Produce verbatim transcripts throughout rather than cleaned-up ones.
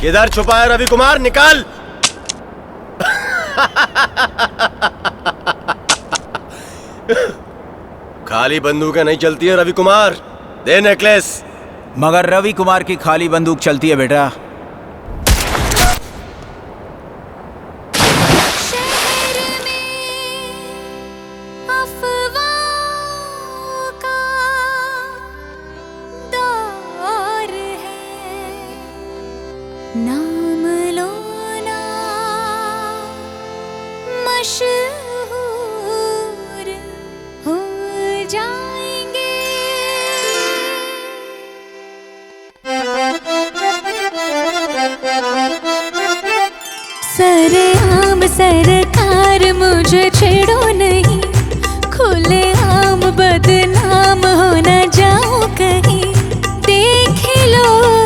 किधर छुपा है रवि कुमार, निकाल। खाली बंदूकें नहीं चलती है रवि कुमार, दे नेकलेस। मगर रवि कुमार की खाली बंदूक चलती है बेटा। नाम लो ना मशहूर हो जाएंगे। सरेआम सरकार मुझे छेड़ो नहीं, खुले आम बदनाम हो न जाऊं कहीं। देख लो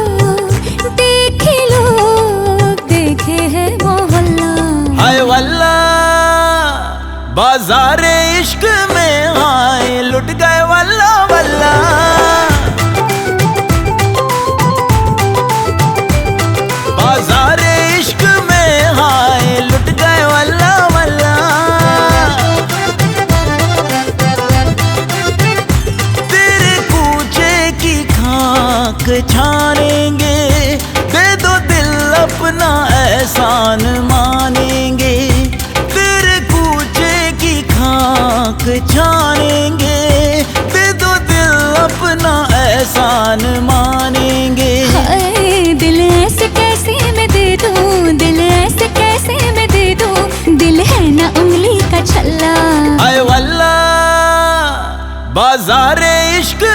हाय वल्ला बाजारे इश्क में आए लुट गए वल्ला वल्ला। बाजारे इश्क में आए लुट गए वल्ला वल्ला। तेरे कूचे की खाक छानेंगे, दे दो दिल अपना एहसान मानेंगे। तेरे कूचे की खाक छानेंगे, दे दो दिल अपना एहसान मानेंगे। हाय दिल ऐसे कैसे मैं दे दूं, दिल ऐसे कैसे मैं दे दूं, दिल है ना उंगली का छल्ला। हाय वल्ला बाजारे इश्क